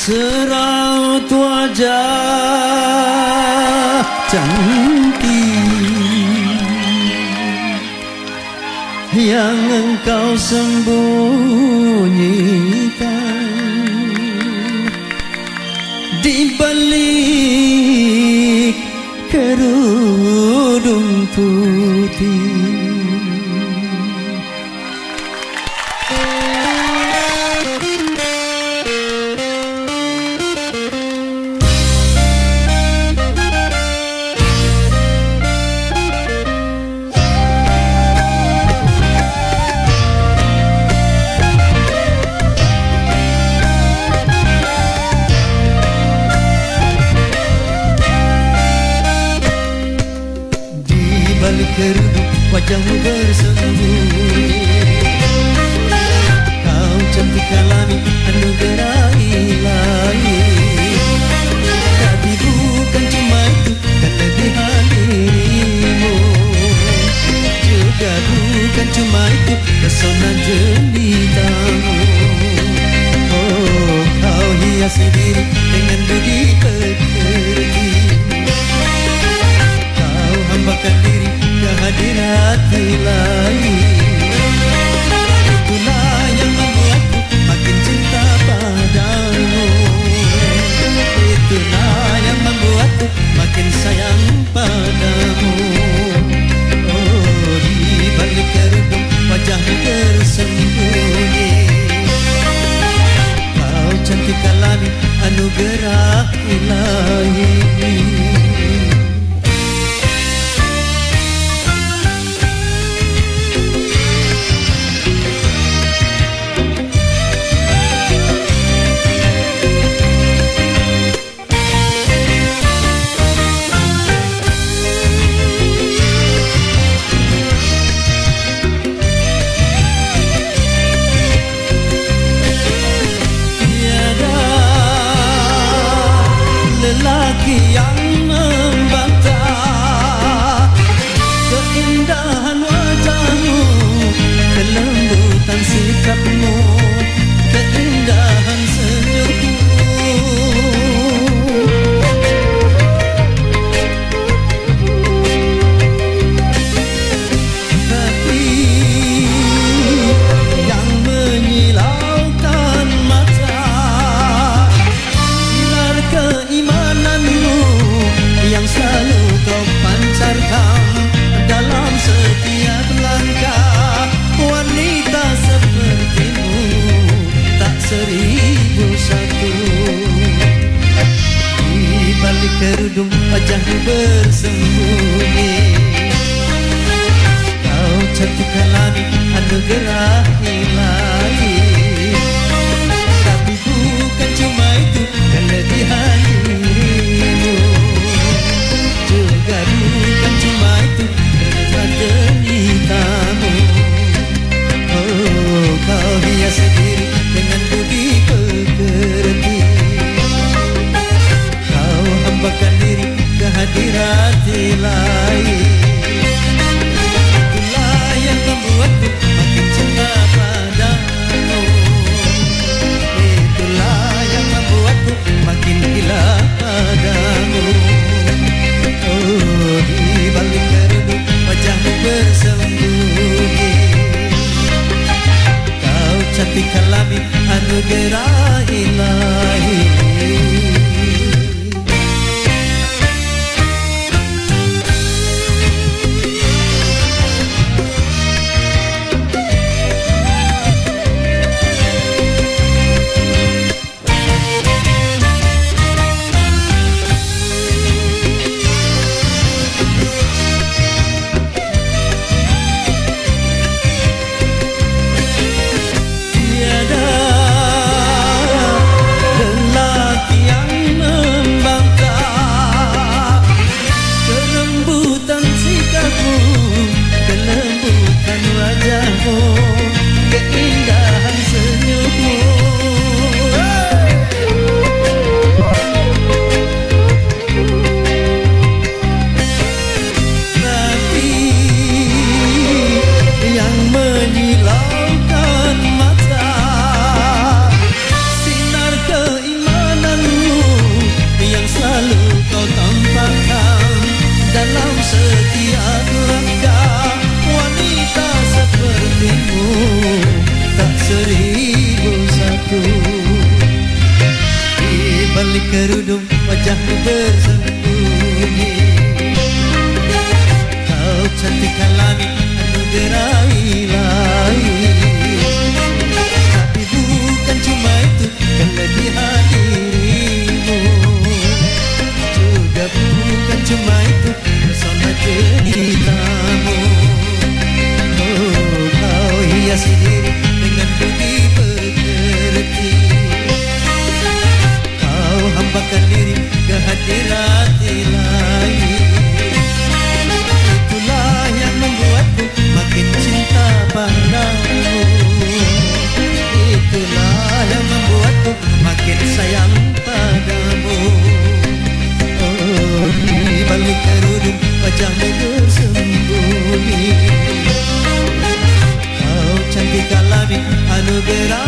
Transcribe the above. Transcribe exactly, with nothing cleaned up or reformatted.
Seraut wajah cantik yang engkau sembunyikan di balik kerudung putih. Balik kerudung wajahmu bersembunyi, kau cantik alami anugerah ilahi. Tapi bukan cuma itu kelebihan dirimu, juga bukan cuma itu pesona jelitamu. Oh, kau hias diri dengan budi pekerti, hambakan diri ke hadirat ilahi. Itulah yang membuatku makin cinta padamu, itulah yang membuatku makin sayang padamu. Oh, di balik kerudung wajahmu bersembunyi, kau cantik alami anugerah ilahi. Lelaki yang membantah keindahan wajahmu, kelembutan sikapmu, keindahan senyummu. Tapi yang menyilaukan mata sinar keimananmu yang selalu kau pancarkan dalam setiap langkah. Wanita sepertimu tak seribu satu. Di balik kerudung wajahmu bersembunyi, kau cantik alami anugerah ilahi. Tapi bukan cuma itu kelebihan dirimu, juga bukan cuma itu kerana jelitamu. Oh, kau hias diri dengan budi pekerti, kau hambakan diri ke hadirat ilahi. Itulah yang membuatku makin cinta padamu, itulah yang membuatku makin gila padamu. Oh, di balik kerudung wajahmu bersembunyi, kau cantik alami anugerah ilahi. Tiada balik kerudung wajahmu bersembunyi. Kau cantik alami anugerah ilahi, tapi bukan cuma itu kelebihan dirimu, juga bukan cuma itu pesona jelitamu. Oh, kau hiasi diri dengan budi pekerti, kau hambakan diri ke hadirat ilahi. Itulah yang membuatku makin cinta padamu, itulah yang membuatku makin sayang padamu. Oh, di balik kerudung wajahmu bersembunyi, kau cantik alami anugerah